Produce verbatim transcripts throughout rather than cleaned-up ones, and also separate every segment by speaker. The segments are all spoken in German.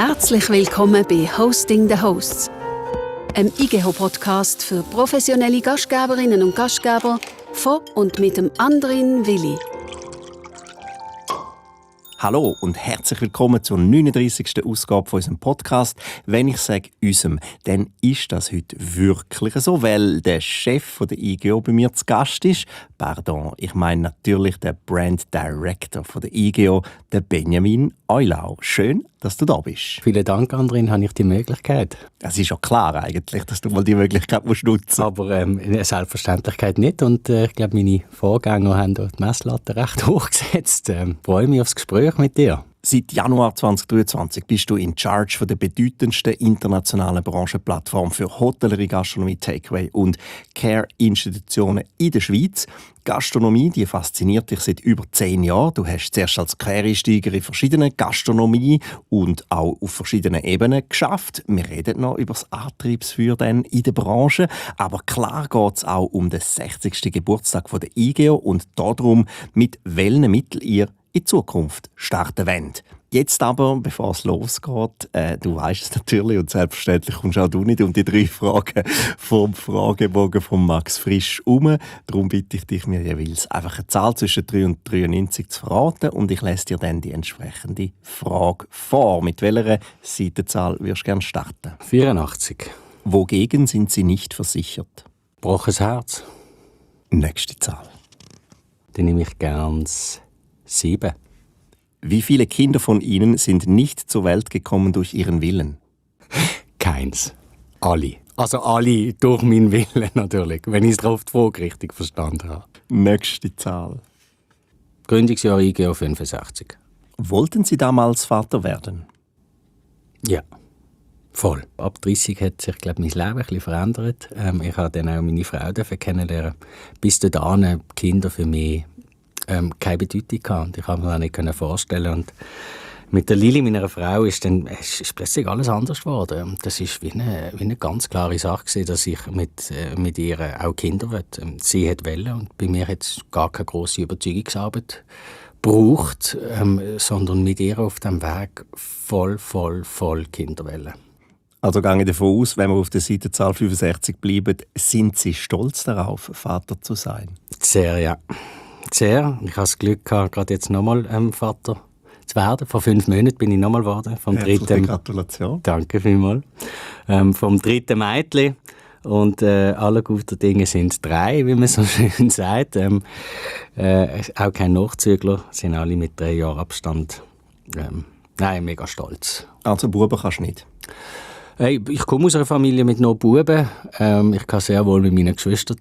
Speaker 1: Herzlich willkommen bei Hosting the Hosts, einem I G E H-Podcast für professionelle Gastgeberinnen und Gastgeber von und mit dem Andrin Willi.
Speaker 2: Hallo und herzlich willkommen zur neununddreissigsten Ausgabe von unserem Podcast. Wenn ich sage «unserem», dann ist das heute wirklich so, weil der Chef von der I G E O bei mir zu Gast ist. Pardon, ich meine natürlich der Brand Director von der I G E O, der Benjamin Eulau. Schön, dass du da bist.
Speaker 3: Vielen Dank, Andrin, habe ich die Möglichkeit.
Speaker 2: Es ist ja klar eigentlich, dass du mal die Möglichkeit musst nutzen.
Speaker 3: Aber ähm, eine Selbstverständlichkeit nicht. Und äh, ich glaube, meine Vorgänger haben die Messlatte recht hochgesetzt. Ähm, freue mich aufs Gespräch mit dir.
Speaker 2: Seit Januar zweitausenddreiundzwanzig bist du in charge von der bedeutendsten internationalen Branchenplattform für Hotellerie, Gastronomie, Takeaway und Care-Institutionen in der Schweiz. Gastronomie, die fasziniert dich seit über zehn Jahren. Du hast zuerst als Quereinsteiger in verschiedenen Gastronomie und auch auf verschiedenen Ebenen geschafft. Wir reden noch über das Antriebsfeuer in der Branche. Aber klar geht es auch um den sechzigsten Geburtstag von der I G E O und darum, mit welchen Mitteln ihr in Zukunft starten wollen. Jetzt aber, bevor es losgeht, äh, du weißt es natürlich und selbstverständlich kommst auch du nicht um die drei Fragen vom Fragebogen von Max Frisch herum. Darum bitte ich dich, mir jeweils einfach eine Zahl zwischen drei und dreiundneunzig zu verraten und ich lese dir dann die entsprechende Frage vor. Mit welcher Seitenzahl würdest du gerne starten?
Speaker 3: vierundachtzig.
Speaker 2: Wogegen sind Sie nicht versichert?
Speaker 3: Gebrochenes Herz.
Speaker 2: Nächste Zahl.
Speaker 3: Dann nehme ich gern sieben.
Speaker 2: Wie viele Kinder von Ihnen sind nicht zur Welt gekommen durch Ihren Willen?
Speaker 3: Keins. Alle. Also alle durch meinen Willen natürlich, wenn ich es drauf die Frage richtig verstanden habe.
Speaker 2: Nächste Zahl.
Speaker 3: Gründungsjahr I G E O fünfundsechzig.
Speaker 2: Wollten Sie damals Vater werden?
Speaker 3: Ja, voll. Ab dreißig hat sich, glaube ich, mein Leben ein bisschen verändert. Ähm, ich habe dann auch meine Frau kennenlernen. Bis dahin Kinder für mich Ähm, keine Bedeutung gehabt. Und ich konnte mir das nicht vorstellen. Und mit der Lili, meiner Frau, ist dann ist, ist plötzlich alles anders geworden. Das war wie eine, wie eine ganz klare Sache gewesen, dass ich mit, äh, mit ihr auch Kinder will. Sie hat wollen und bei mir hat es gar keine grosse Überzeugungsarbeit gebraucht, ähm, sondern mit ihr auf dem Weg voll, voll, voll Kinder wollen.
Speaker 2: Also gehe ich davon aus, wenn wir auf der Seitenzahl fünfundsechzig bleiben, sind Sie stolz darauf, Vater zu sein?
Speaker 3: Sehr, ja. Sehr. Ich hatte das Glück, gerade jetzt nochmal ähm, Vater zu werden. Vor fünf Monaten bin ich nochmal geworden. Vom
Speaker 2: Herzliche
Speaker 3: dritten,
Speaker 2: Gratulation.
Speaker 3: Danke vielmals. Ähm, vom dritten Mädchen. Und äh, alle guten Dinge sind drei, wie man so schön sagt. Ähm, äh, auch kein Nachzügler, sind alle mit drei Jahren Abstand. Ähm, nein, mega stolz.
Speaker 2: Also Buben kannst du nicht?
Speaker 3: Hey, ich komme aus einer Familie mit noch Buben. Ähm, ich kann sehr wohl mit meinen Geschwistern.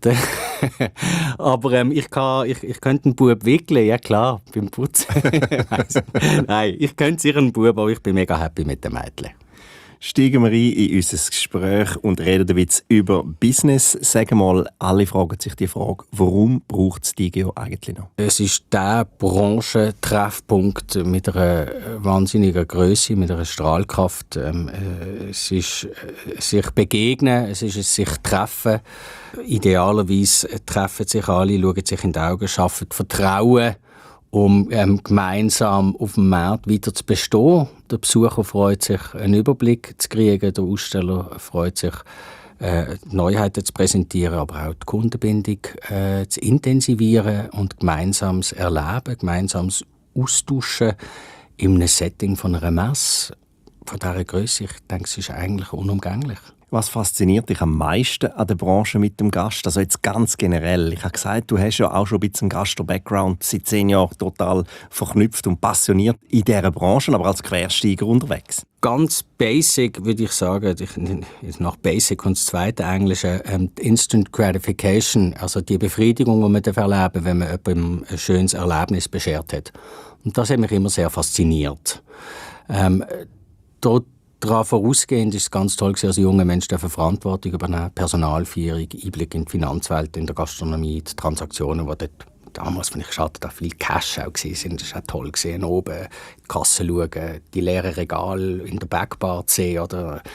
Speaker 3: Aber ähm, ich, kann, ich, ich könnte einen Bub wickeln, ja klar, beim Putzen. Nein, ich könnte sicher einen Bub, aber ich bin mega happy mit den Mädchen.
Speaker 2: Steigen wir ein in unser Gespräch und reden ein bisschen über Business. Sagen mal, alle fragen sich die Frage, warum braucht es die I G E O eigentlich noch?
Speaker 3: Es ist der Branchentreffpunkt mit einer wahnsinnigen Grösse, mit einer Strahlkraft. Es ist sich begegnen, es ist sich treffen. Idealerweise treffen sich alle, schauen sich in die Augen, schaffen Vertrauen, um ähm, gemeinsam auf dem Markt weiter zu bestehen. Der Besucher freut sich, einen Überblick zu kriegen, der Aussteller freut sich, äh, Neuheiten zu präsentieren, aber auch die Kundenbindung äh, zu intensivieren und gemeinsames Erleben, gemeinsames Austauschen in einem Setting von einer Messe, von dieser Grösse. Ich denke, es ist eigentlich unumgänglich.
Speaker 2: Was fasziniert dich am meisten an der Branche mit dem Gast? Also jetzt ganz generell. Ich habe gesagt, du hast ja auch schon ein bisschen Gastro-Background, seit zehn Jahren total verknüpft und passioniert in dieser Branche, aber als Quersteiger unterwegs.
Speaker 3: Ganz basic würde ich sagen, ich, nach basic und das zweite Englische, ähm, Instant Gratification, also die Befriedigung, die man erleben darf, wenn man jemandem ein schönes Erlebnis beschert hat. Und das hat mich immer sehr fasziniert. Ähm, dort Daran vorausgehend ist es ganz toll, dass junge Menschen Verantwortung übernehmen, Personalführung, Einblick in die Finanzwelt, in der Gastronomie, die Transaktionen, die dort damals, wenn ich geschaut habe, viel Cash auch waren. Das war auch toll gesehen, oben in die Kasse schauen, die leeren Regale in der Backbar zu sehen oder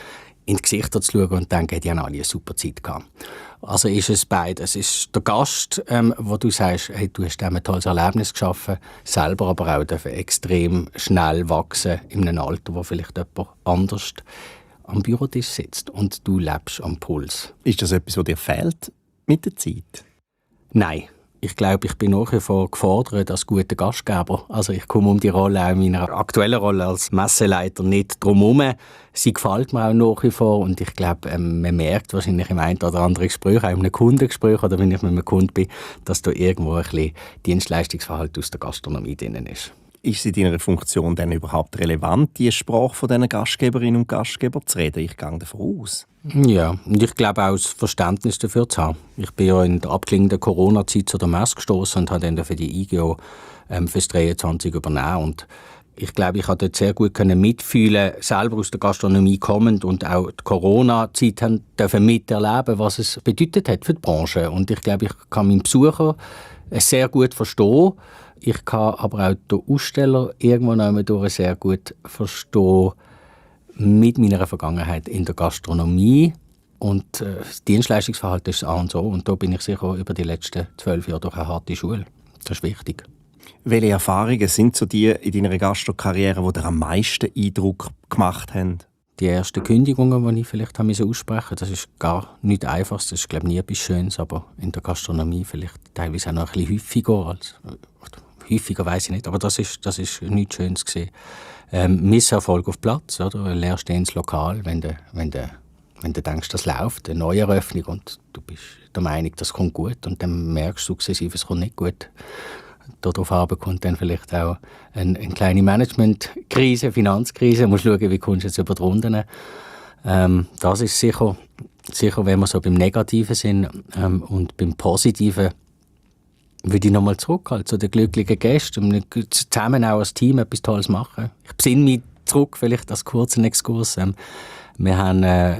Speaker 3: in die Gesichter zu schauen und denken, die haben alle eine super Zeit gehabt. Also ist es beides. Es ist der Gast, ähm, wo du sagst, hey, du hast ein tolles Erlebnis geschaffen, selber aber auch dürfen extrem schnell wachsen in einem Alter, wo vielleicht jemand anders am Bürotisch sitzt und du lebst am Puls.
Speaker 2: Ist das etwas, was dir fehlt mit der Zeit?
Speaker 3: Nein. Ich glaube, ich bin nach wie vor gefordert als guter Gastgeber. Also ich komme um die Rolle, auch in meiner aktuellen Rolle als Messeleiter, nicht drum herum. Sie gefällt mir auch nach wie vor und ich glaube, ähm, man merkt wahrscheinlich im einen oder anderen Gespräch, auch in einem Kundengespräch oder wenn ich mit einem Kunden bin, dass da irgendwo ein bisschen Dienstleistungsverhalten aus der Gastronomie drin ist.
Speaker 2: Ist es in deiner Funktion denn überhaupt relevant, die Sprache von diesen Gastgeberinnen und Gastgeber zu reden? Ich gehe davon aus.
Speaker 3: Ja, und ich glaube auch das Verständnis dafür zu haben. Ich bin ja in der abklingenden Corona-Zeit zu der Messe gestoßen und habe dann für die I G O ähm, fürs dreiundzwanzig übernommen. Und ich glaube, ich konnte dort sehr gut können mitfühlen, selber aus der Gastronomie kommend und auch die Corona-Zeit dürfen miterleben, was es bedeutet hat für die Branche. Und ich glaube, ich kann meinen Besucher sehr gut verstehen. Ich kann aber auch den Aussteller irgendwann durch sehr gut verstehen mit meiner Vergangenheit in der Gastronomie. Und äh, das Dienstleistungsverhalten ist das A und O. Und da bin ich sicher über die letzten zwölf Jahre durch eine harte Schule. Das ist wichtig.
Speaker 2: Welche Erfahrungen sind so die in deiner Gastro-Karriere, die dir am meisten Eindruck gemacht haben?
Speaker 3: Die ersten Kündigungen, die ich vielleicht aussprechen musste, das ist gar nicht einfach. Das ist, glaube ich, nie etwas Schönes, aber in der Gastronomie vielleicht teilweise auch noch ein bisschen häufiger. Als, häufiger weiss ich nicht, aber das ist, das ist nichts Schönes gewesen. Ähm, Misserfolg auf Platz, oder? Lernst du ins Lokal, wenn du, wenn du, wenn du denkst, das läuft, eine Neueröffnung und du bist der Meinung, das kommt gut und dann merkst du sukzessive, es kommt nicht gut. Darauf kommt dann vielleicht auch eine, eine kleine Management-Krise, Finanzkrise. Du musst schauen, wie kommst du jetzt über die Runden. Ähm, das ist sicher, sicher, wenn wir so beim Negativen sind ähm, und beim Positiven, würde ich nochmal zurückhalten zu den glücklichen Gästen und zusammen auch als Team etwas Tolles machen. Ich besinne mich zurück, vielleicht als kurzen Exkurs. Ähm, wir haben äh,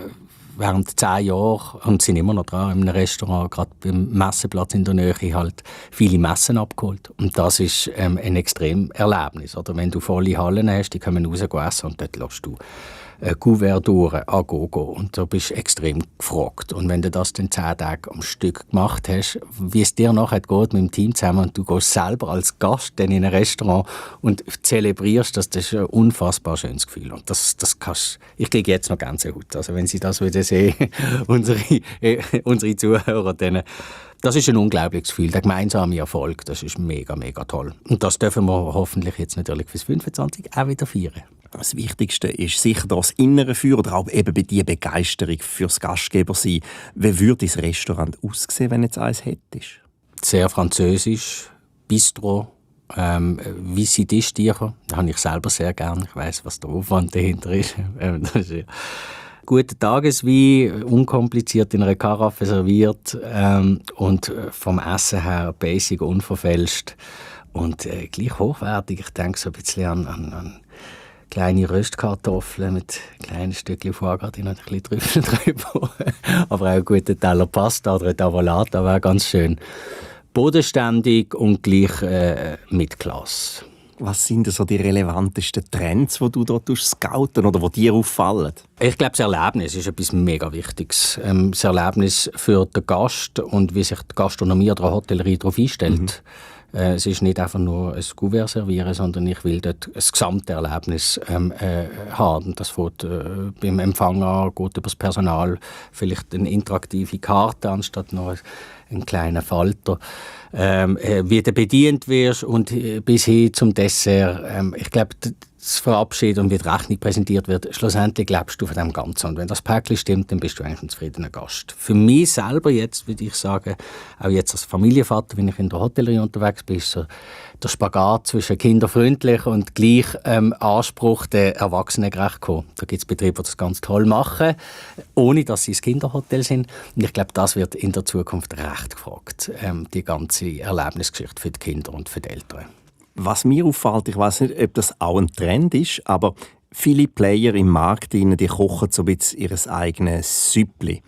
Speaker 3: während zehn Jahren und sind immer noch dran in einem Restaurant, gerade beim Messeplatz in der Nähe, halt viele Messen abgeholt. Und das ist ähm, ein extrem Erlebnis. Oder wenn du volle Hallen hast, die können raus essen und dort lässt du äh, Couverturen an Gogo und da bist du extrem gefragt. Und wenn du das dann zehn Tage am Stück gemacht hast, wie es dir nachher geht mit dem Team zusammen und du gehst selber als Gast dann in ein Restaurant und zelebrierst das, das ist ein unfassbar schönes Gefühl. Und das, das kannst, ich kriege jetzt noch Gänsehaut. Also wenn Sie das wieder sehen, unsere, äh, unsere Zuhörer, dann, das ist ein unglaubliches Gefühl. Der gemeinsame Erfolg, das ist mega, mega toll. Und das dürfen wir hoffentlich jetzt natürlich fürs fünfundzwanzig auch wieder feiern.
Speaker 2: Das Wichtigste ist sicher das innere Feuer oder auch eben die Begeisterung fürs Gastgebersein. Wie würde das Restaurant aussehen, wenn du jetzt eins hättest?
Speaker 3: Sehr französisch, Bistro, ähm, weisse Tischtücher. Das habe ich selber sehr gern. Ich weiss, was der Aufwand dahinter ist. Das ist ja guter Tageswein, unkompliziert in einer Karaffe serviert ähm, und vom Essen her basic, unverfälscht und äh, gleich hochwertig. Ich denke so ein bisschen an, an, an kleine Röstkartoffeln mit kleinen Stückchen Vorgardin und ein bisschen Trüffel drüber. Aber auch einen guten Teller Pasta oder ein Tavolata wäre ganz schön. Bodenständig und gleich äh, mit Klasse.
Speaker 2: Was sind so die relevantesten Trends, die du dort scouten oder die dir auffallen?
Speaker 3: Ich glaube, das Erlebnis ist etwas mega Wichtiges. Ähm, das Erlebnis für den Gast und wie sich die Gastronomie oder die Hotellerie darauf einstellt. Mhm. Äh, es ist nicht einfach nur ein Kuvert servieren, sondern ich will dort ein Gesamterlebnis ähm, äh, haben. Das fängt äh, beim Empfang an, geht über das Personal, vielleicht eine interaktive Karte anstatt nur einen kleinen Falter. Ähm, äh, wie du bedient wirst und äh, bis hin zum Dessert. Ähm, ich glaube, das Verabschied und wie die Rechnung präsentiert wird, schlussendlich lebst du von dem Ganzen. Und wenn das Päckchen stimmt, dann bist du eigentlich ein zufriedener Gast. Für mich selber jetzt, würde ich sagen, auch jetzt als Familienvater, wenn ich in der Hotellerie unterwegs bin, ist so der Spagat zwischen kinderfreundlich und gleich ähm, Anspruch der Erwachsenen gerecht kommen. Da gibt es Betriebe, die das ganz toll machen, ohne dass sie ein Kinderhotel sind. Und ich glaube, das wird in der Zukunft recht gefragt, ähm, die ganze Erlebnisgeschichte für die Kinder und für die Eltern.
Speaker 2: Was mir auffällt, ich weiß nicht, ob das auch ein Trend ist, aber viele Player im Markt, die kochen so ein bisschen ihr eigenes Süppli.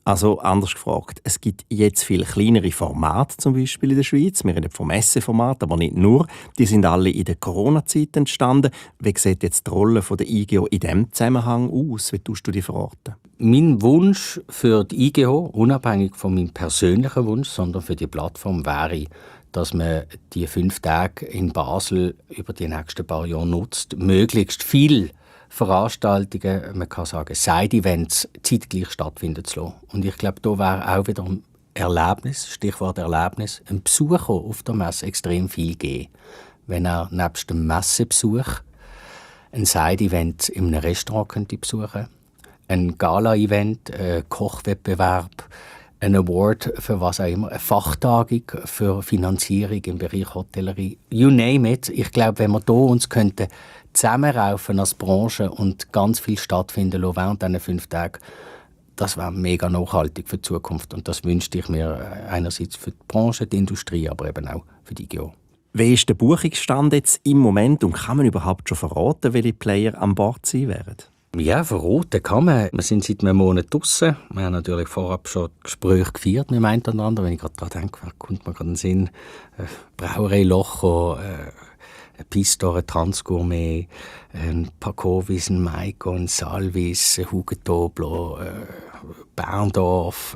Speaker 2: Also anders gefragt, es gibt jetzt viel kleinere Formate zum Beispiel in der Schweiz. Wir reden vom Messeformat, aber nicht nur. Die sind alle in der Corona-Zeit entstanden. Wie sieht jetzt die Rolle der I G O in diesem Zusammenhang aus? Wie tust du die verorten?
Speaker 3: Mein Wunsch für die I G O, unabhängig von meinem persönlichen Wunsch, sondern für die Plattform, wäre, dass man die fünf Tage in Basel über die nächsten paar Jahre nutzt, möglichst viel Veranstaltungen, man kann sagen Side-Events, zeitgleich stattfinden zu lassen. Und ich glaube, da wäre auch wieder ein Erlebnis, Stichwort Erlebnis, ein Besucher auf der Messe extrem viel geben. Wenn er nebst dem Messebesuch ein Side-Event in einem Restaurant könnte besuchen, ein Gala-Event, ein Kochwettbewerb, ein Award für was auch immer, eine Fachtagung für Finanzierung im Bereich Hotellerie, you name it. Ich glaube, wenn wir da uns könnten zusammenraufen als Branche und ganz viel stattfinden lassen während diesen fünf Tagen, das wäre mega nachhaltig für die Zukunft. Und das wünschte ich mir einerseits für die Branche, die Industrie, aber eben auch für die I G O.
Speaker 2: Wie ist der Buchungsstand jetzt im Moment und kann man überhaupt schon verraten, welche Player an Bord sein werden?
Speaker 3: Ja, verraten kann man. Wir sind seit einem Monat draussen. Wir haben natürlich vorab schon Gespräche geführt mit dem einen oder anderen. Wenn ich gerade daran denke, kommt mir gerade in den Sinn, äh, Brauerei Locho, äh, Pistore, Transgourmet, ein Pacovis, ein Maiko, ein Salvis, ein Hugentobler, äh, Berndorf,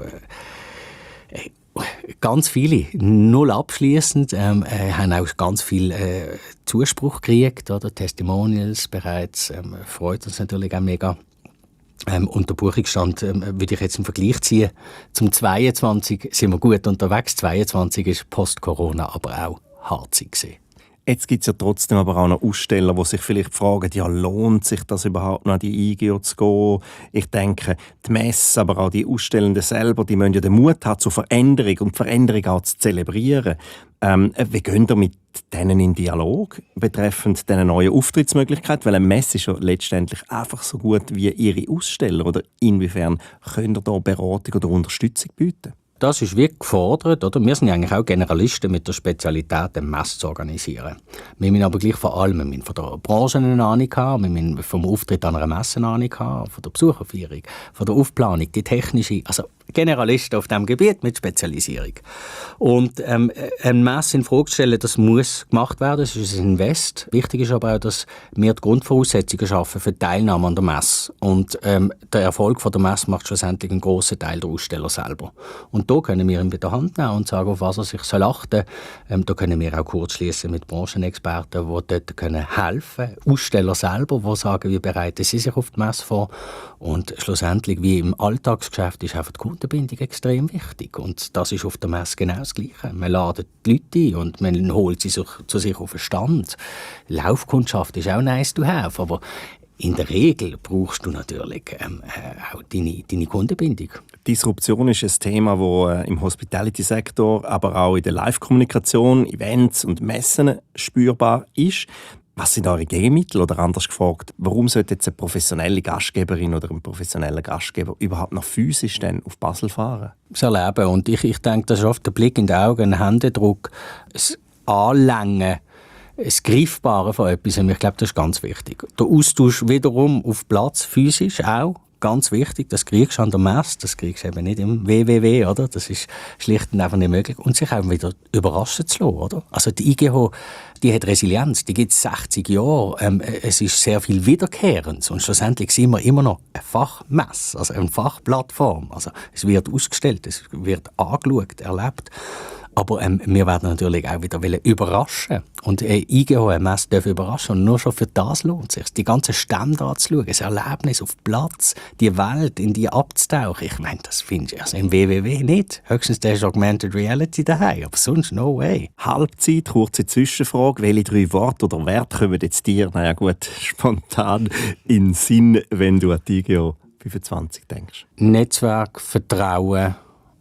Speaker 3: äh, ganz viele, null abschliessend, ähm, äh, haben auch ganz viel äh, Zuspruch gekriegt, oder Testimonials bereits, ähm, freut uns natürlich auch mega. Ähm, und der Buchungsstand ähm, würde ich jetzt im Vergleich ziehen. Zum zweiundzwanzig sind wir gut unterwegs, zweiundzwanzig ist Post-Corona aber auch harzig gewesen.
Speaker 2: Jetzt gibt es ja trotzdem aber auch noch Aussteller, die sich vielleicht fragen, ja, lohnt sich das überhaupt noch an die I G O zu gehen? Ich denke, die Messe, aber auch die Ausstellenden selber, die müssen ja den Mut haben zur Veränderung und die Veränderung auch zu zelebrieren. Ähm, wie gehen ihr mit denen in Dialog betreffend diese neuen Auftrittsmöglichkeiten? Weil eine Messe ist ja letztendlich einfach so gut wie ihre Aussteller. Oder inwiefern könnt ihr da Beratung oder Unterstützung bieten?
Speaker 3: Das ist wie gefordert, oder? Wir sind ja eigentlich auch Generalisten mit der Spezialität, eine Messe zu organisieren. Wir müssen aber gleich vor allem wir müssen von der Branche eine Ahnung haben, wir müssen vom Auftritt an einer Messe eine Ahnung haben, von der Besucherführung, von der Aufplanung, die technische, also Generalisten auf diesem Gebiet mit Spezialisierung. Und ähm, eine Messe in Frage zu stellen, das muss gemacht werden, das ist ein Invest. Wichtig ist aber auch, dass wir die Grundvoraussetzungen schaffen für die Teilnahme an der Messe. Und ähm, der Erfolg von der Messe macht schlussendlich einen grossen Teil der Aussteller selber. Und da können wir ihn bei der Hand nehmen und sagen, auf was er sich achten soll. Ähm, da können wir auch kurz schließen mit Branchenexperten, die dort können helfen können. Aussteller selber, die sagen, wie bereiten sie sich auf die Messe vor. Und schlussendlich, wie im Alltagsgeschäft, ist einfach die Kundenbindung extrem wichtig. Und das ist auf der Messe genau das Gleiche. Man ladet die Leute ein und man holt sie sich, zu sich auf den Stand. Laufkundschaft ist auch nice to have, aber in der Regel brauchst du natürlich ähm, äh, auch deine, deine Kundenbindung.
Speaker 2: Disruption ist ein Thema, das äh, im Hospitality-Sektor, aber auch in der Live-Kommunikation, Events und Messen spürbar ist. Was sind eure Gegenmittel? Oder anders gefragt, warum sollte jetzt eine professionelle Gastgeberin oder ein professioneller Gastgeber überhaupt noch physisch denn auf Basel fahren?
Speaker 3: Das Erleben. Und ich, ich denke, das ist oft der Blick in die Augen, ein Händedruck, das Anlängen, das Greifbare von etwas. Ich glaube, das ist ganz wichtig. Der Austausch wiederum auf Platz, physisch auch. Ganz wichtig, das kriegst du an der Messe, das kriegst du eben nicht im W W W, oder? Das ist schlicht und einfach nicht möglich. Und sich auch wieder überraschen zu lassen, oder? Also die I G O, die hat Resilienz, die gibt es sechzig Jahre. Ähm, es ist sehr viel Wiederkehrendes und schlussendlich sind wir immer noch eine Fachmesse, also eine Fachplattform. Also es wird ausgestellt, es wird angeschaut, erlebt. Aber ähm, wir werden natürlich auch wieder überraschen. Und äh, I G O, eine Messe darf überraschen. Und nur schon für das lohnt es sich. Die ganzen Stände anzuschauen, das Erlebnis auf Platz, die Welt, in die abzutauchen. Ich meine, das findest du also im W W W nicht. Höchstens der ist Augmented Reality daheim, aber sonst no way.
Speaker 2: Halbzeit, kurze Zwischenfrage. Welche drei Worte oder Werte kommen jetzt dir, naja gut, spontan in den Sinn, wenn du an die I G O fünfundzwanzig denkst?
Speaker 3: Netzwerk, Vertrauen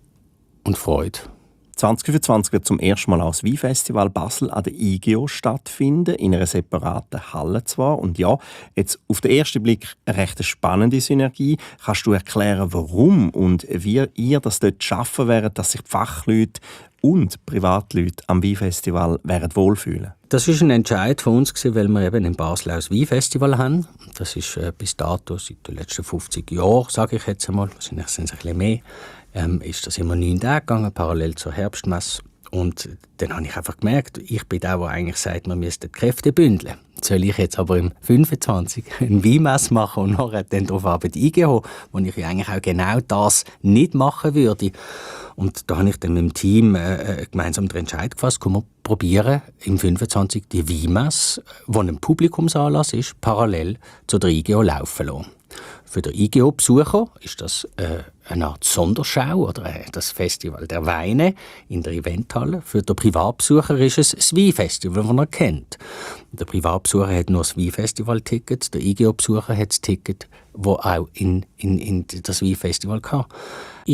Speaker 3: und Freude.
Speaker 2: zwanzig fünfundzwanzig wird zum ersten Mal auch das Weinfestival Basel an der I G O stattfinden, in einer separaten Halle zwar. Und ja, jetzt auf den ersten Blick eine recht spannende Synergie. Kannst du erklären, warum und wie ihr das dort schaffen werdet, dass sich die Fachleute und Privatleute am Weinfestival werden wohlfühlen?
Speaker 3: Das war ein Entscheid von uns, weil wir eben in Basel auch ein Weinfestival haben. Das ist äh, bis dato, seit den letzten fünfzig Jahren, sage ich jetzt einmal, wahrscheinlich sind es ein bisschen mehr, ähm, ist das immer neun Tage gegangen, parallel zur Herbstmesse. Und dann habe ich einfach gemerkt, ich bin der, der eigentlich sagt, man müsste die Kräfte bündeln. Soll ich jetzt aber im fünfundzwanzig eine Weinmesse machen und nachher dann darauf Arbeit eingehen, wo ich ja eigentlich auch genau das nicht machen würde. Und da habe ich dann mit dem Team äh, gemeinsam den Entscheid gefasst, komm, wir probieren im fünfundzwanzig die Weinmesse, die ein Publikumsanlass ist, parallel zu der I G O laufen lassen. Für den I G O-Besucher ist das äh, eine Art Sonderschau oder äh, das Festival der Weine in der Eventhalle. Für den Privatbesucher ist es das Weinfestival, das er kennt. Der Privatbesucher hat nur das Weinfestival-Ticket, der I G O-Besucher hat das Ticket, das auch in, in, in das Weinfestival kann. Ich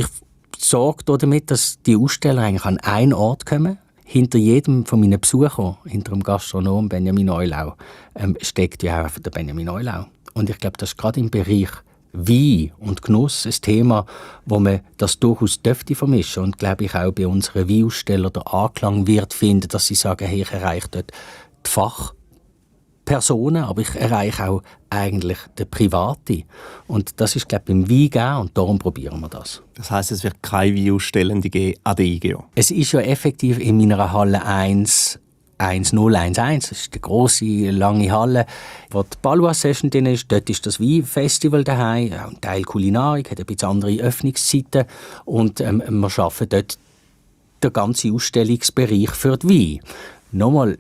Speaker 3: sorge damit, dass die Aussteller eigentlich an einen Ort kommen. Hinter jedem von meinen Besuchern, hinter dem Gastronom Benjamin Neulau, ähm, steckt ja auch der Benjamin Neulau. Und ich glaube, das ist gerade im Bereich Wein und Genuss ein Thema, wo man das durchaus dürfte vermischen. Und glaube ich auch bei unseren Weinausstellern der Anklang wird finden, dass sie sagen, hey, ich erreiche dort die Fachpersonen, aber ich erreiche auch eigentlich den Privaten. Und das ist, glaube ich, beim Wein gegeben und darum probieren wir das.
Speaker 2: Das heisst, es wird keine Weinausstellende geben an der I G O?
Speaker 3: Es ist ja effektiv in meiner Halle eins eins null eins eins, das ist die grosse, lange Halle, wo die Ballois-Session drin ist. Dort ist das Weinfestival daheim, auch ein Teil Kulinarik, hat ein bisschen andere Öffnungszeiten und ähm, wir arbeiten dort den ganzen Ausstellungsbereich für die Wein. Nochmal,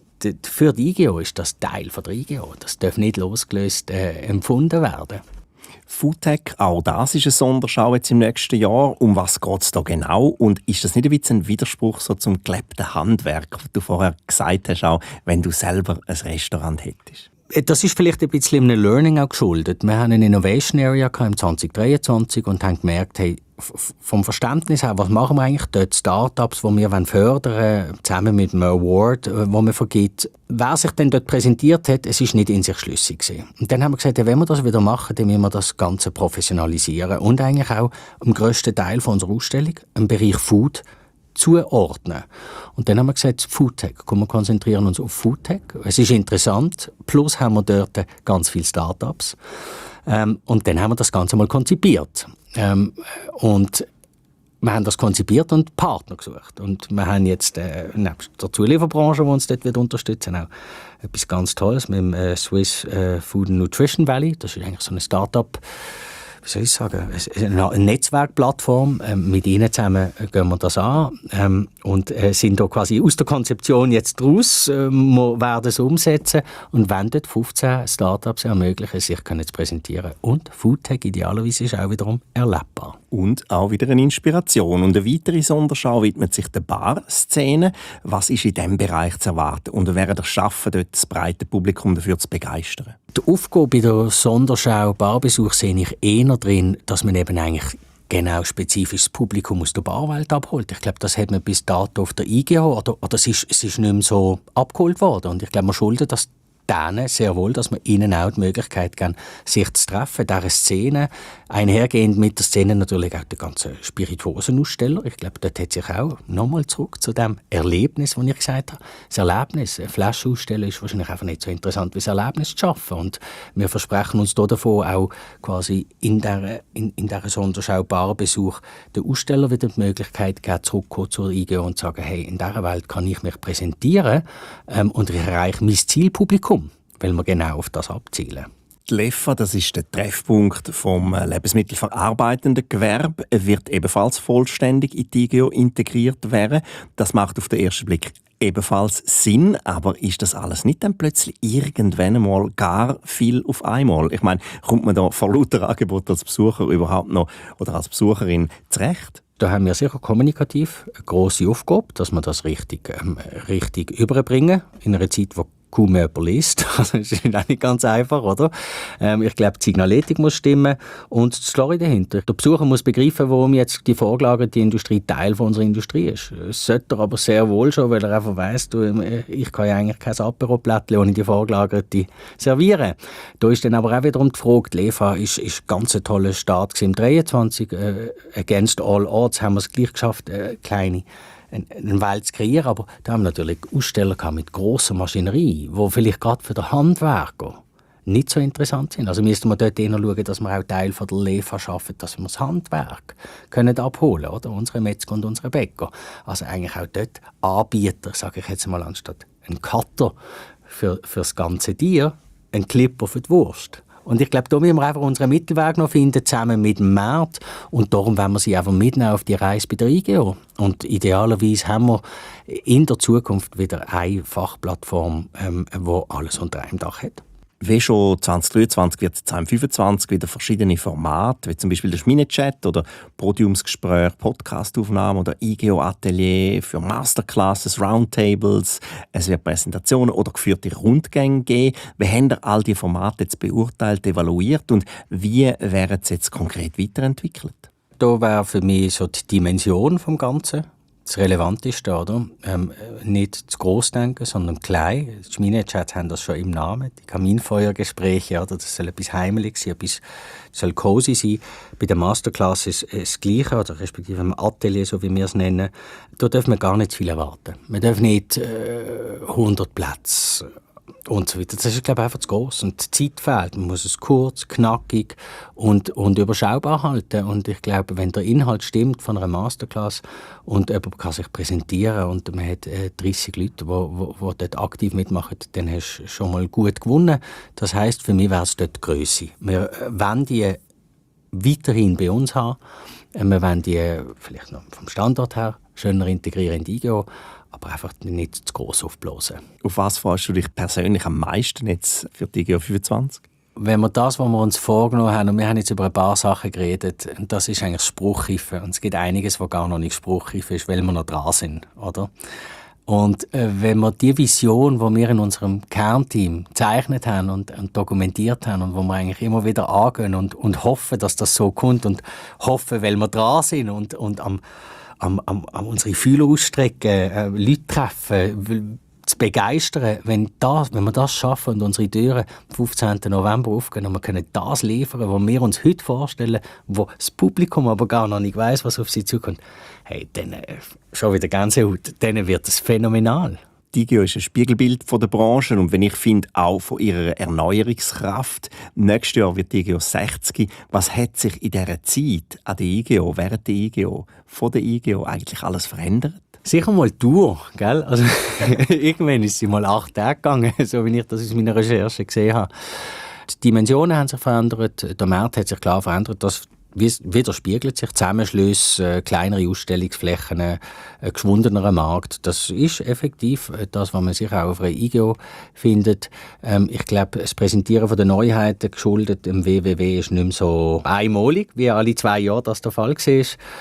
Speaker 3: für die I G O ist das Teil von der I G O. Das darf nicht losgelöst äh, empfunden werden.
Speaker 2: Foodtech, auch das ist eine Sonderschau jetzt im nächsten Jahr. Um was geht es da genau? Und ist das nicht ein bisschen ein Widerspruch so zum gelebten Handwerk, was du vorher gesagt hast, auch wenn du selber ein Restaurant hättest?
Speaker 3: Das ist vielleicht ein bisschen einem Learning auch geschuldet. Wir haben eine Innovation Area im zwanzig dreiundzwanzig und haben gemerkt, hey, vom Verständnis her, was machen wir eigentlich dort? Startups, die wir fördern wollen, zusammen mit einem Award, den man vergibt. Wer sich dann dort präsentiert hat, es ist nicht in sich schlüssig gewesen. Und dann haben wir gesagt, wenn wir das wieder machen, dann müssen wir das Ganze professionalisieren und eigentlich auch im grössten Teil von unserer Ausstellung, im Bereich Food, zuordnen. Und dann haben wir gesagt, Foodtech. Wir konzentrieren uns auf Foodtech. Es ist interessant. Plus haben wir dort ganz viele Startups. Ähm, und dann haben wir das Ganze mal konzipiert. Ähm, und wir haben das konzipiert und Partner gesucht. Und wir haben jetzt äh, nebst der Zulieferbranche, die uns dort wird unterstützen, auch etwas ganz Tolles mit dem äh, Swiss äh, Food and Nutrition Valley. Das ist eigentlich so eine Start-up, wie soll ich sagen, eine Netzwerkplattform. Ähm, mit ihnen zusammen gehen wir das an ähm, und äh, sind da quasi aus der Konzeption jetzt raus. Äh, wir werden es umsetzen und wollen dort fünfzehn Startups ermöglichen, sich können zu präsentieren. Und Foodtech idealerweise ist auch wiederum erlebbar.
Speaker 2: Und auch wieder eine Inspiration. Und eine weitere Sonderschau widmet sich der Bar-Szene. Was ist in diesem Bereich zu erwarten? Und wer wird schaffen, dort das breite Publikum dafür zu begeistern?
Speaker 3: Die Aufgabe bei der Sonderschau Barbesuch sehe ich eher drin, dass man eben eigentlich genau spezifisches Publikum aus der Barwelt abholt. Ich glaube, das hat man bis dato auf der I G O oder, oder es, ist, es ist nicht mehr so abgeholt worden. Und ich glaube, man schuldet das denen sehr wohl, dass wir ihnen auch die Möglichkeit geben, sich zu treffen, diese Szene, einhergehend mit der Szene natürlich auch der ganze Spirituosenaussteller. Ich glaube, dort hat sich auch nochmal zurück zu dem Erlebnis, das ich gesagt habe. Das Erlebnis, eine Flasche ausstellen, ist wahrscheinlich einfach nicht so interessant, wie das Erlebnis zu schaffen. Und wir versprechen uns davon auch quasi in dieser, in, in dieser Sonderschau Barbesuch den Aussteller wieder die Möglichkeit geben, zurückzukommen zur I G O und zu sagen, hey, in dieser Welt kann ich mich präsentieren ähm, und ich erreiche mein Zielpublikum, weil wir genau auf das abzielen.
Speaker 2: Die L E F A, das ist der Treffpunkt vom lebensmittelverarbeitenden Gewerbe, wird ebenfalls vollständig in die I G O integriert werden. Das macht auf den ersten Blick ebenfalls Sinn, aber ist das alles nicht dann plötzlich irgendwann einmal gar viel auf einmal? Ich meine, kommt man da vor lauter Angebot als Besucher überhaupt noch oder als Besucherin zurecht?
Speaker 3: Da haben wir sicher kommunikativ eine grosse Aufgabe, dass wir das richtig, ähm, richtig überbringen in einer Zeit, wo kaum mehr jemand liest. Das ist auch nicht ganz einfach, oder? Ähm, ich glaube, die Signaletik muss stimmen und die Story dahinter. Der Besucher muss begreifen, warum jetzt die vorgelagerte Industrie Teil von unserer Industrie ist. Das sollte er aber sehr wohl schon, weil er einfach weiss, du, ich kann ja eigentlich kein Apero-Plättchen ohne die vorgelagerte servieren. Da ist dann aber auch wiederum die Frage, die L E F A ist, ist ein ganz toller Start im dreiundzwanzig. Äh, against all odds haben wir es gleich geschafft, äh, kleine eine Welt zu kreieren. Aber da haben wir natürlich Aussteller mit grosser Maschinerie, die vielleicht gerade für den Handwerker nicht so interessant sind. Also müssten wir dort eher schauen, dass wir auch Teil von der L E F A schaffen, dass wir das Handwerk können abholen können, unsere Metzger und unsere Bäcker. Also eigentlich auch dort Anbieter, sage ich jetzt mal, anstatt ein Cutter für, für das ganze Tier, ein Clipper für die Wurst. Und ich glaube, da müssen wir einfach unseren Mittelweg noch finden, zusammen mit dem Markt. Und darum wollen wir sie einfach mitnehmen auf die Reise bei der I G O. Und idealerweise haben wir in der Zukunft wieder eine Fachplattform, ähm, die alles unter einem Dach hat.
Speaker 2: Wie schon zwanzig dreiundzwanzig wird es zwanzig fünfundzwanzig wieder verschiedene Formate, wie zum Beispiel der Schmiede-Chat oder Podiumsgespräche, Podcastaufnahmen oder I G O-Atelier für Masterclasses, Roundtables. Es wird Präsentationen oder geführte Rundgänge geben. Wie haben ihr all diese Formate jetzt beurteilt, evaluiert und wie werden sie jetzt konkret weiterentwickelt?
Speaker 3: Da wäre für mich so die Dimension vom Ganzen das Relevanteste, oder? Ähm, nicht zu gross denken, sondern klein. Die Schmiede-Chats haben das schon im Namen. Die Kaminfeuergespräche, oder? Das soll etwas heimelig sein, etwas soll cozy sein. Bei den Masterclasses ist das Gleiche, oder respektive im Atelier, so wie wir es nennen. Da dürfen wir gar nicht zu viel erwarten. Wir dürfen nicht äh, hundert Plätze und so weiter. Das ist, glaube ich, einfach zu gross. Und die Zeit fehlt. Man muss es kurz, knackig und, und überschaubar halten. Und ich glaube, wenn der Inhalt stimmt von einer Masterclass und jemand kann sich präsentieren und man hat äh, dreissig Leute, die dort aktiv mitmachen, dann hast du schon mal gut gewonnen. Das heisst, für mich wäre es dort die Grösse. Wir wollen die weiterhin bei uns haben. Wir wollen die vielleicht noch vom Standort her schöner integrieren in die I G O, aber einfach nicht zu gross aufblasen.
Speaker 2: Auf was freust du dich persönlich am meisten jetzt für die I G O fünfundzwanzig?
Speaker 3: Wenn wir das, was wir uns vorgenommen haben, und wir haben jetzt über ein paar Sachen geredet, und das ist eigentlich spruchreif. Und es gibt einiges, was gar noch nicht spruchreif ist, weil wir noch dran sind, oder? Und äh, wenn wir die Vision, die wir in unserem Kernteam gezeichnet haben und, und dokumentiert haben und wo wir eigentlich immer wieder angehen und, und hoffen, dass das so kommt und hoffen, weil wir dran sind und, und am, am, am, am unsere Fühler ausstrecken, äh, Leute treffen, zu begeistern, wenn, das, wenn wir das schaffen und unsere Türen am fünfzehnten November aufgehen und wir können das liefern, was wir uns heute vorstellen, wo das Publikum aber gar noch nicht weiss, was auf sie zukommt, hey, dann äh, schon wieder Gänsehaut, dann wird es phänomenal.
Speaker 2: Die I G O ist ein Spiegelbild von der Branche und wenn ich finde, auch von ihrer Erneuerungskraft. Nächstes Jahr wird die I G O sechzig. Was hat sich in dieser Zeit an der I G O, während der I G O, von der I G O eigentlich alles verändert?
Speaker 3: Sicher mal die Tour, gell? Also, irgendwann ist sie mal acht Tage gegangen, so wie ich das aus meiner Recherche gesehen habe. Die Dimensionen haben sich verändert, der Markt hat sich klar verändert, das widerspiegelt sich, Zusammenschlüsse, kleinere Ausstellungsflächen, ein geschwundener Markt. Das ist effektiv das, was man sich auch auf einer I G O findet. Ähm, ich glaube, das Präsentieren von der Neuheiten geschuldet im W W W ist nicht mehr so einmalig, wie alle zwei Jahre das der Fall war.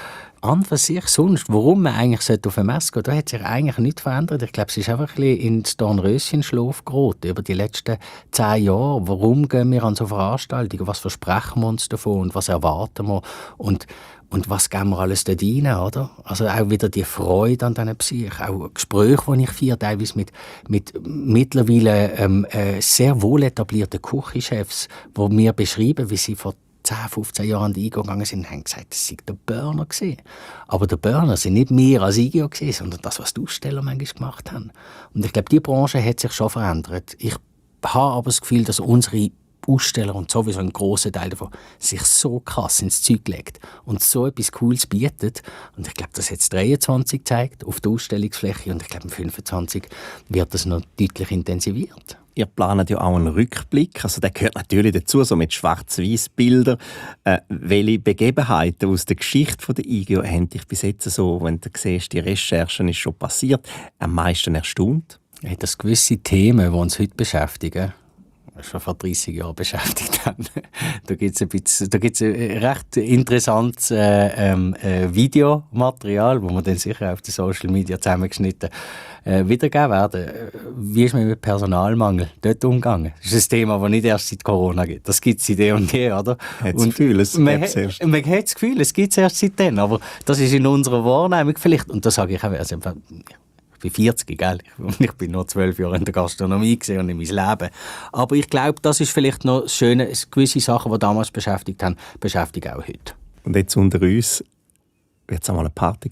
Speaker 3: An für sich sonst, warum man eigentlich auf eine Messe gehen sollte, da hat sich eigentlich nichts verändert. Ich glaube, es ist einfach ein bisschen ins Dornröschenschlaf geraten über die letzten zehn Jahre. Warum gehen wir an so Veranstaltungen? Was versprechen wir uns davon und was erwarten wir? Und, und was geben wir alles dort rein, oder? Also auch wieder die Freude an diesen Psych, auch Gespräche, die ich führe, teilweise mit, mit mittlerweile ähm, äh, sehr wohl etablierten Küchenchefs, die mir beschreiben, wie sie vor zehn, fünfzehn Jahren an die I G O gegangen sind, haben gesagt, das sei der Burner gewesen. Aber der Burner sind nicht mehr als I G O gewesen, sondern das, was die Aussteller manchmal gemacht haben. Und ich glaube, die Branche hat sich schon verändert. Ich habe aber das Gefühl, dass unsere Aussteller und sowieso ein grosser Teil davon sich so krass ins Zeug legt und so etwas Cooles bietet. Und ich glaube, das hat dreiundzwanzig gezeigt auf der Ausstellungsfläche und ich glaube, im fünfundzwanzig wird das noch deutlich intensiviert.
Speaker 2: Ihr plant ja auch einen Rückblick, also der gehört natürlich dazu, so mit Schwarz-Weiß-Bildern. Äh, welche Begebenheiten aus der Geschichte der I G O haben dich bis jetzt so, wenn du siehst, die Recherchen ist schon passiert, am meisten erstaunt?
Speaker 3: Ja, dass gewisse Themen, die uns heute beschäftigen, schon vor dreissig Jahren beschäftigt haben. Da gibt es ein, bisschen, da gibt's ein recht interessantes äh, äh, Videomaterial, das wir dann sicher auf den Social Media zusammengeschnitten äh, wiedergeben werden. Wie ist man mit Personalmangel dort umgegangen? Das ist ein Thema, das nicht erst seit Corona gibt. Das gibt es seit und je, oder?
Speaker 2: Hat das Gefühl, es
Speaker 3: man,
Speaker 2: ha- erst.
Speaker 3: man hat das Gefühl, es gibt es erst seitdem, aber das ist in unserer Wahrnehmung vielleicht, und das sage ich auch, also, ich bin vierzig, gell? Ich bin noch zwölf Jahre in der Gastronomie gesehen und in mein Leben. Aber ich glaube, das ist vielleicht noch das Schöne, gewisse Sachen, die damals beschäftigt haben, beschäftigen auch heute.
Speaker 2: Und jetzt unter uns wird es einmal eine Party geben.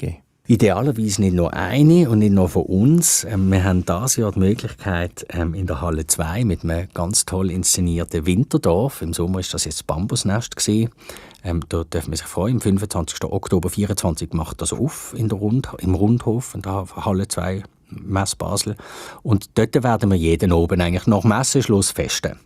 Speaker 3: Idealerweise nicht nur eine und nicht nur von uns. Ähm, wir haben dieses Jahr die Möglichkeit, ähm, in der Halle zwei mit einem ganz toll inszenierten Winterdorf, im Sommer war das jetzt das Bambusnest gewesen. Ähm, da dürfen wir sich freuen, am fünfundzwanzigsten Oktober vierundzwanzig macht das auf in der Rund, im Rundhof in der Halle zwei, Messe Basel. Und dort werden wir jeden Abend eigentlich nach Messenschluss festen.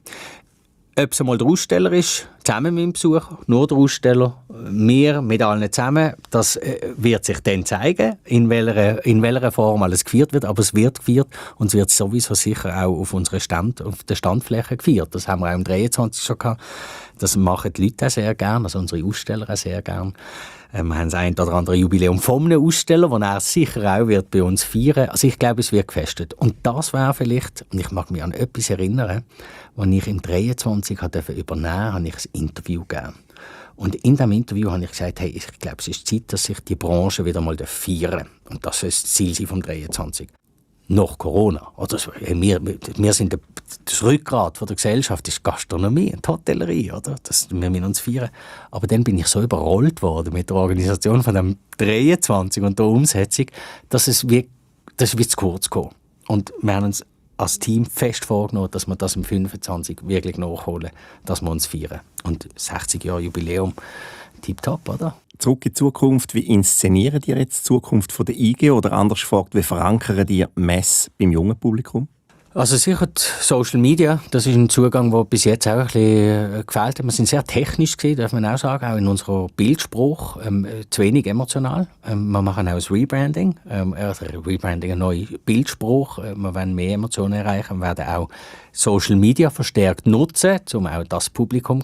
Speaker 3: Ob es einmal der Aussteller ist, zusammen mit dem Besucher, nur der Aussteller, wir mit allen zusammen, das äh, wird sich dann zeigen, in welcher, in welcher Form alles gefeiert wird. Aber es wird gefeiert und es wird sowieso sicher auch auf unserer Stand, auf der Standfläche gefeiert. Das haben wir auch am dreiundzwanzigsten schon gehabt. Das machen die Leute auch sehr gerne, also unsere Aussteller auch sehr gerne. Ähm, wir haben das ein oder andere Jubiläum von einem Aussteller, das er sicher auch wird bei uns feiern. Also ich glaube, es wird gefestet. Und das wäre vielleicht, und ich mag mich an etwas erinnern, als ich im dreiundzwanzig durfte übernehmen, habe ich ein Interview gegeben. Und in diesem Interview habe ich gesagt, hey, ich glaube, es ist Zeit, dass sich die Branche wieder mal feiern. Und das soll das Ziel sein vom dreiundzwanzig. Nach Corona. Oder? Wir, wir sind das Rückgrat von der Gesellschaft, ist Gastronomie und Hotellerie. Oder? Das, wir müssen uns feiern. Aber dann bin ich so überrollt worden mit der Organisation von dem dreiundzwanzig und der Umsetzung, dass es wie, das ist wie zu kurz kam. Und wir haben uns als Team fest vorgenommen, dass wir das im fünfundzwanzig wirklich nachholen, dass wir uns feiern. Und sechzig Jahre Jubiläum, tipptopp, oder?
Speaker 2: Zurück in die Zukunft, wie inszenieren ihr jetzt die Zukunft von der I G E oder anders gefragt, wie verankern ihr Messe beim jungen Publikum?
Speaker 3: Also sicher Social Media, das ist ein Zugang, der bis jetzt auch ein bisschen gefehlt hat. Wir sind sehr technisch gewesen, darf man auch sagen, auch in unserem Bildspruch, ähm, zu wenig emotional. Ähm, wir machen auch ein Rebranding, ähm, also Rebranding, ein neuer Bildspruch. Äh, wir wollen mehr Emotionen erreichen, wir werden auch Social Media verstärkt nutzen, um auch das Publikum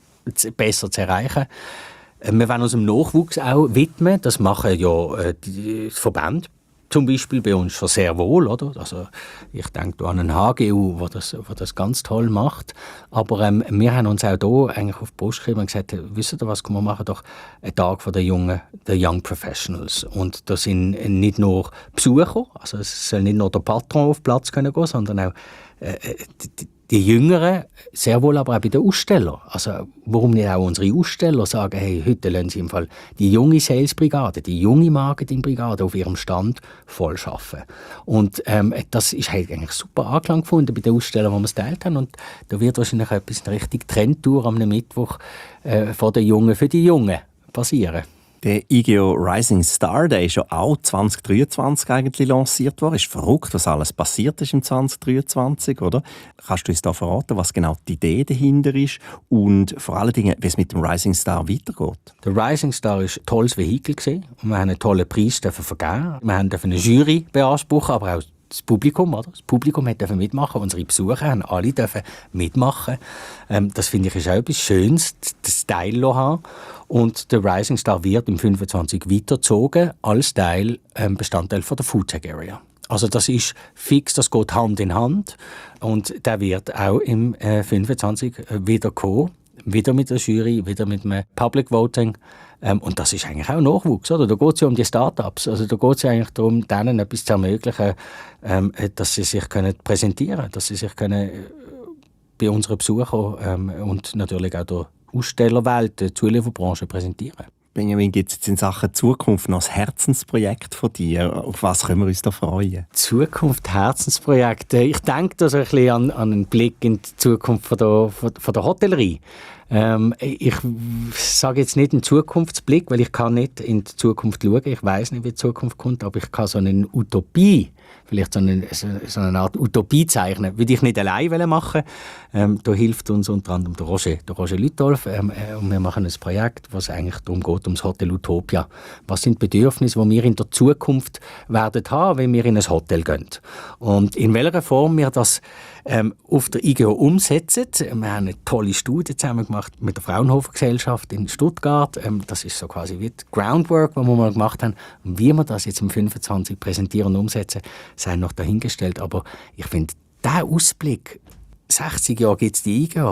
Speaker 3: besser zu erreichen. Wir wollen uns dem Nachwuchs auch widmen. Das machen ja äh, die Verbände zum Beispiel bei uns schon sehr wohl. Oder? Also ich denke an einen H G U, der das, das ganz toll macht. Aber ähm, wir haben uns auch hier eigentlich auf die Brust geschrieben und gesagt, wisst ihr was, wir machen doch einen Tag von der jungen, der Young Professionals. Und das sind nicht nur Besucher, also es soll nicht nur der Patron auf Platz können gehen, sondern auch äh, die, die Jüngeren, sehr wohl aber auch bei den Ausstellern. Also warum nicht auch unsere Aussteller sagen, hey, heute lassen sie im Fall die junge Salesbrigade, die junge Marketingbrigade auf ihrem Stand voll arbeiten. Und ähm, das ist halt eigentlich super Anklang gefunden bei den Ausstellern, die wir es geteilt haben. Und da wird wahrscheinlich etwas, eine richtige Trendtour am Mittwoch äh, von den Jungen für die Jungen passieren.
Speaker 2: Der I G E O Rising Star, der ist ja auch zwanzig dreiundzwanzig eigentlich lanciert worden. Ist verrückt, was alles passiert ist im zwanzig dreiundzwanzig, oder? Kannst du uns da verraten, was genau die Idee dahinter ist und vor allen Dingen, wie es mit dem Rising Star weitergeht?
Speaker 3: Der Rising Star war ein tolles Vehikel und wir haben einen tollen Preis vergeben. Wir haben eine Jury beanspruchen, aber auch das Publikum, oder? Das Publikum durfte mitmachen, unsere Besucher haben alle dürfen mitmachen. Ähm, das finde ich ist auch etwas Schönes, das Teil zu haben. Und der Rising Star wird im fünfundzwanzig weitergezogen als Teil, ähm, Bestandteil von der Food Tech Area. Also das ist fix, das geht Hand in Hand und der wird auch im äh, fünfundzwanzig wieder kommen. Wieder mit der Jury, wieder mit einem Public Voting. Ähm, und das ist eigentlich auch Nachwuchs. Oder? Da geht es ja um die Start-ups. Also da geht es ja eigentlich darum, denen etwas zu ermöglichen, ähm, dass sie sich können präsentieren können, dass sie sich können, äh, bei unseren Besuchern ähm, und natürlich auch der Ausstellerwelt, der Zulieferbranche präsentieren.
Speaker 2: Benjamin, gibt es jetzt in Sachen Zukunft noch ein Herzensprojekt von dir? Auf was können wir uns da freuen?
Speaker 3: Zukunft, Herzensprojekte. Ich denke da so ein bisschen an, an einen Blick in die Zukunft von der, von, von der Hotellerie. Ähm, ich sage jetzt nicht einen Zukunftsblick, weil ich kann nicht in die Zukunft schauen. Ich weiß nicht, wie die Zukunft kommt, aber ich kann so eine Utopie, vielleicht so eine, so eine Art Utopie zeichnen, würde ich nicht allein machen. Ähm, da hilft uns unter anderem der Roger, der Roger Lütolf. Ähm, äh, und wir machen ein Projekt, was eigentlich darum geht, ums Hotel Utopia. Was sind die Bedürfnisse, die wir in der Zukunft werden haben, wenn wir in ein Hotel gehen? Und in welcher Form wir das ähm, auf der I G E O umsetzen. Wir haben eine tolle Studie zusammen gemacht mit der Fraunhofer Gesellschaft in Stuttgart. Ähm, das ist so quasi wie die Groundwork, was wir mal gemacht haben. Und wie wir das jetzt im fünfundzwanzig präsentieren und umsetzen, sei noch dahingestellt. Aber ich finde, dieser Ausblick, sechzig Jahre gibt es die I G E O, aber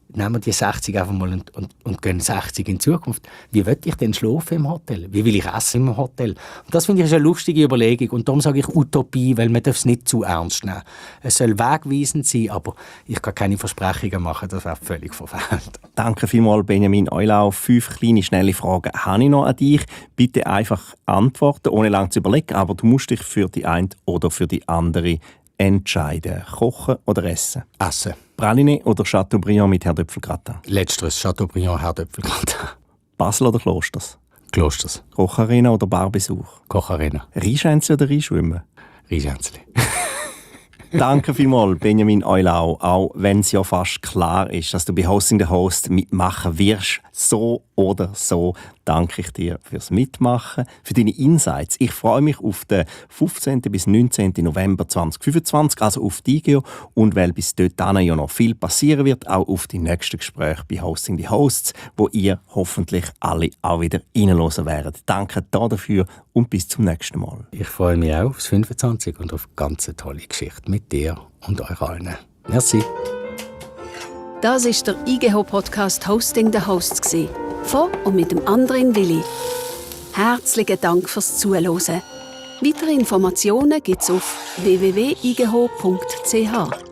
Speaker 3: nehmen wir die sechzig einfach mal und, und, und gehen sechzig in Zukunft. Wie will ich denn schlafen im Hotel? Wie will ich essen im Hotel? Und das finde ich eine lustige Überlegung. Und darum sage ich Utopie, weil man es nicht zu ernst nehmen. Es soll wegweisend sein, aber ich kann keine Versprechungen machen, das wäre völlig verfehlt.
Speaker 2: Danke vielmals, Benjamin Eulau. Fünf kleine, schnelle Fragen habe ich noch an dich. Bitte einfach antworten, ohne lange zu überlegen, aber du musst dich für die eine oder für die andere entscheiden. Kochen oder essen?
Speaker 3: Essen.
Speaker 2: Praline oder Chateaubriand mit Herdöpfelgratin?
Speaker 3: Letzteres, Chateaubriand, Herdöpfelgratin.
Speaker 2: Basel oder Klosters?
Speaker 3: Klosters.
Speaker 2: Kocharena oder Barbesuch?
Speaker 3: Kocharena.
Speaker 2: Rheinschänzli oder Rheinschwimmen?
Speaker 3: Rheinschänzli.
Speaker 2: Danke vielmals, Benjamin Eulau. Auch wenn es ja fast klar ist, dass du bei Hosting the Host mitmachen wirst, so oder so, danke ich dir fürs Mitmachen, für deine Insights. Ich freue mich auf den fünfzehnten bis neunzehnten November zweitausendfünfundzwanzig, also auf die I G E O. Und weil bis dorthin ja noch viel passieren wird, auch auf die nächsten Gespräche bei Hosting the Hosts, wo ihr hoffentlich alle auch wieder reinhören werdet. Danke dafür und bis zum nächsten Mal.
Speaker 3: Ich freue mich auch aufs fünfundzwanzig und auf eine ganz tolle Geschichte mit dir und euch allen. Merci.
Speaker 1: Das ist der I G E H-Podcast «Hosting the Hosts» gewesen. Von und mit dem Andrin Willi. Herzlichen Dank fürs Zuhören. Weitere Informationen gibt es auf w w w punkt i g h punkt c h.